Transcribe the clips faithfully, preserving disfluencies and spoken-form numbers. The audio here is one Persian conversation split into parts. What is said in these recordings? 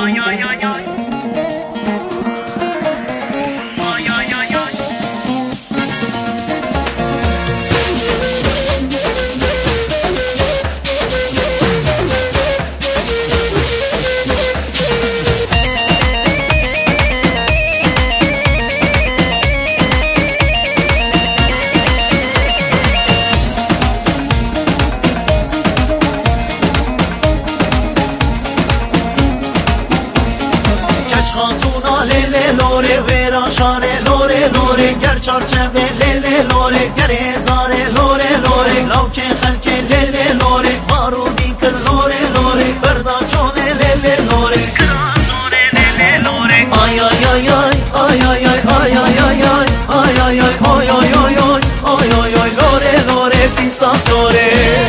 چارچوب لیلی لوره گره زاره لوره لوره لاوچه خلک لیلی لوره بارودی کر لوره لوره بردا چونه لیلی لوره کرازونه لیلی لوره آی آی آی آی آی آی آی آی آی آی آی آی آی آی آی آی آی لوره لوره پیستا سوره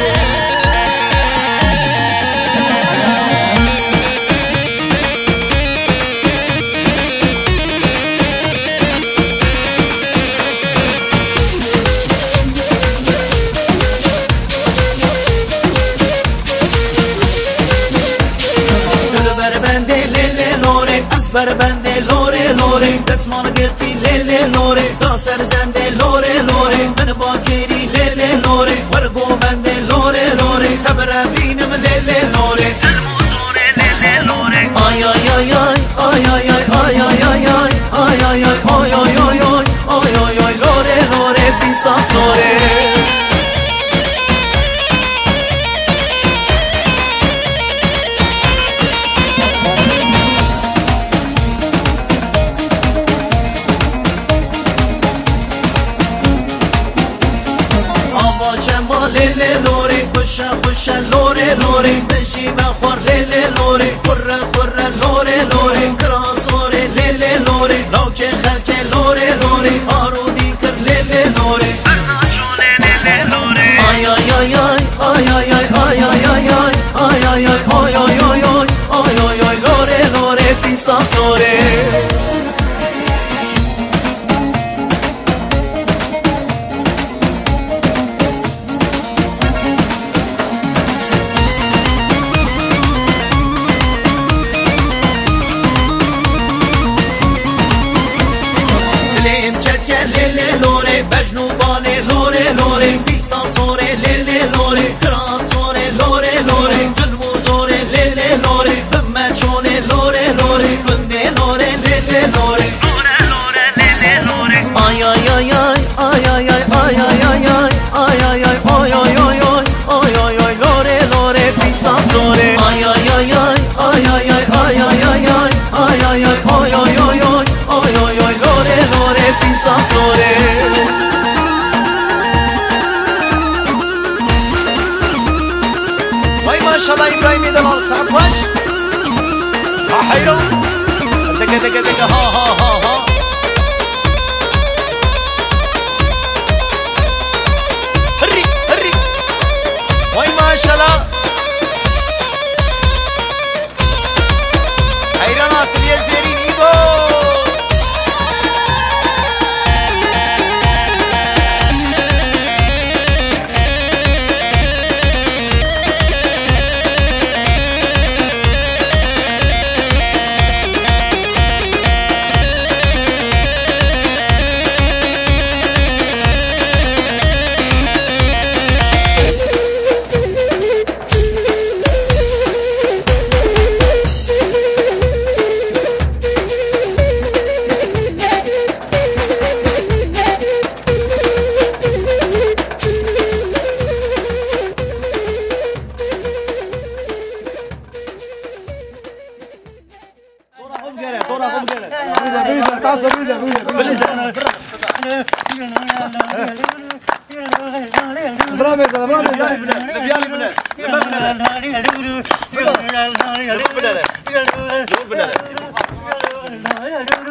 بر بنده لوره لوره دستمان گرتی لیلی لوره داسر زنده لوره لوره من با کیری لیلی لوره ورگو بنده لوره لوره تبر بینم لیلی لوره سرموزوره لیلی لوره آی آی آی آی آی آی آی آی آی آی آی آی آی آی آی آی آی آی لوره لوره پیستا سوره لیلی لوره خوش خوش لوره لوره بشی بخور لیلی لوره خور خور لوره لوره کراسوره لیلی لوره لاوچه خلک لوره لوره آرودی کر لیلی لوره برناچونه لیلی لوره آی آی آی آی آی آی آی آی آی آی آی آی آی آی آی آی آی آی لوره لوره پیستا سوره بجنوبانه لوره لوره فیستان سوره لیلی لوره کران سوره لوره لوره ظلمو زوره لیلی لوره بمچونه لوره لوره بنده لوره لیلی لوره سوره لوره لیلی لوره آی آی آی آی آی آی آی آی آی آی آی آی آی آی آی آی آی لوره لوره فیستان سوره آی آی آی آی آی آی آی آی آی آی آی آی آی آی آی آی آی آی لوره لوره فیستان سوره ما شاء الله ابراهيم دلال سعد باش ها حيرو دقه دقه دقه ها ها ها ها هري هري وای ما شاء الله حيرانات يا زيرين ايبو برافو